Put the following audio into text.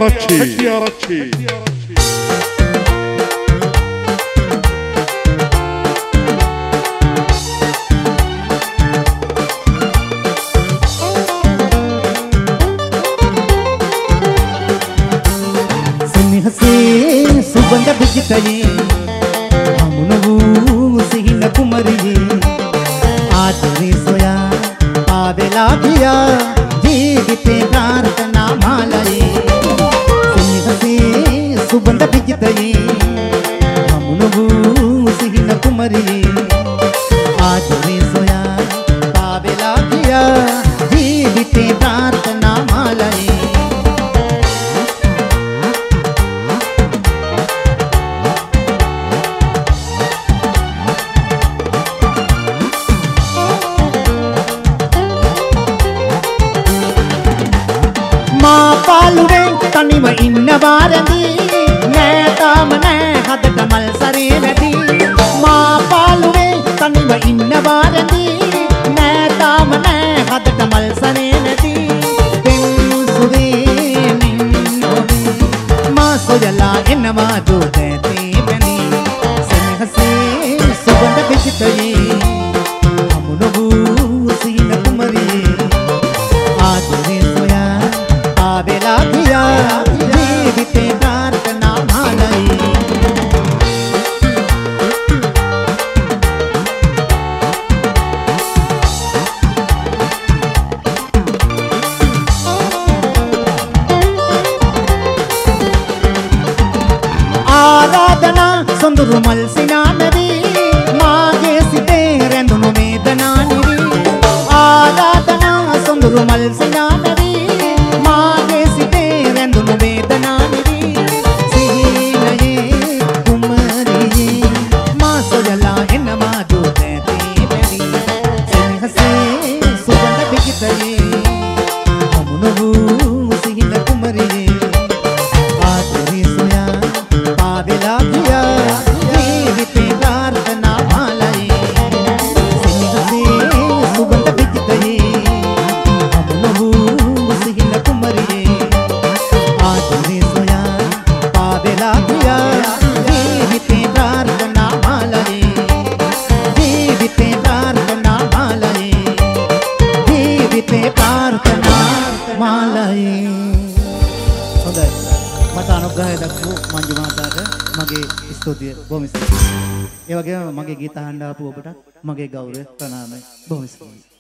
හැටිආරච්චි සෙනෙහසේ සුබඳ විජිතයේ හමුන වූ සිහින කුමරියේ ආදරේ සොයා ආවෙලා ගියා ජීවිතේ ප්‍රාර්ථනා මාලයේ සෙනෙහසේ සුබඳ විජිතයේ හමුන වූ සිහින කුමරියේ ආදරේ සොයා ආවෙලා ගියා ජීවිතේ ප්‍රාර්ථනා මාලයේ පාලුවෙන් තනිව ඉන්න වාරදී නෑ තාම නෑ හදට මල් සරේ වැඩි මා පාලුවෙන් තනිව ඉන්න වාරදී නෑ තාම නෑ හදට මල් සරේ වැඩි පෙන්සුවේ නින්නෝවේ මා සොයලා එනවා දුදැතේ වැනි සෙනෙහසේ සුබඳ විජිතයේ හමුන වූ සිහින කුමරියේ ආදරේ සොයා ආවෙලා ගියා ජීවිතේ ප්‍රාර්ථනා මාලයේ ආරාධනා සොඳුරු මල් සිනානවි මාගේ සිතේ රැඳුණු වේදනා නිවි ආරාධනා සොඳුරු මල් සිනානවි මාගේ සිතේ රැඳුණු වේදනා නිවි සිහිනයේ කුමරියේ මා සොයලා එනවා දුදැතේ වැවි සෙනෙහසේ සුබඳ විජිතයේ හමුන වූ සිහින කුමරියේ ආදරේ සොයා ආවෙලා ගියා ජීවිතේ ප්‍රාර්ථනා මාලයේ සෙනෙහසේ සුබඳ විජිතයේ හමුන වූ සිහින කුමරියේ ආදරේ සොයා ආවෙලා ගියා ජීවිතේ ප්‍රාර්ථනා මාලයේ ජීවිතේ ප්‍රාර්ථනා මාලයේ ජීවිතේ ප්‍රාර්ථනා මාලයේ හොඳයි මට අනුග්‍රහය දක්වපු මංජු මාතාට මගේ ස්තුතිය බොහොම ස්තුතියි. ඒ වගේම මගේ ගීත අහන්න ආපු ඔබට මගේ ගෞරවය ප්‍රණාමය බොහොම ස්තුතියි.